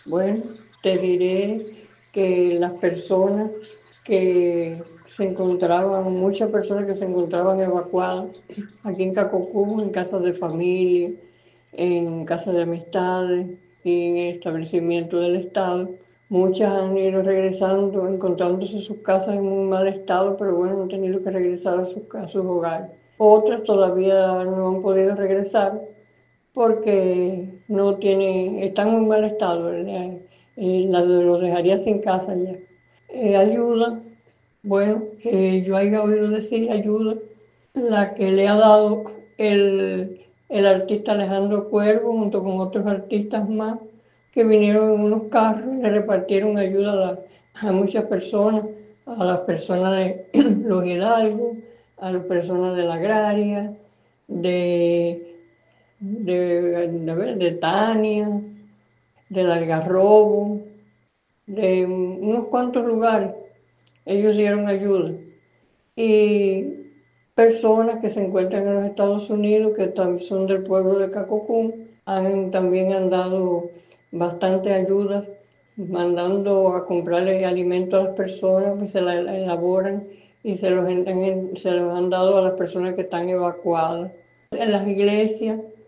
Bueno, te diré que las personas que se encontraban, muchas personas que se encontraban evacuadas aquí en Cacocú, en casas de familia, en casas de amistades y en establecimientos del Estado, muchas han ido regresando, encontrándose sus casas en un mal estado, pero bueno, han tenido que regresar a sus hogares. Otras todavía no han podido regresar porque no tienen, están en un mal estado, ¿verdad? Los dejaría sin casa ya. Ayuda, bueno, que yo haya oído decir ayuda, la que le ha dado el artista Alejandro Cuervo junto con otros artistas más que vinieron en unos carros y le repartieron ayuda a muchas personas, a las personas de los Hidalgos, a las personas de la agraria, de de Tania, del Algarrobo, de unos cuantos lugares. Ellos dieron ayuda. Y personas que se encuentran en los Estados Unidos, que son del pueblo de Cacocún, también han dado bastante ayuda, mandando a comprarle alimentos a las personas, pues se la elaboran y se los han dado a las personas que están evacuadas. En las iglesias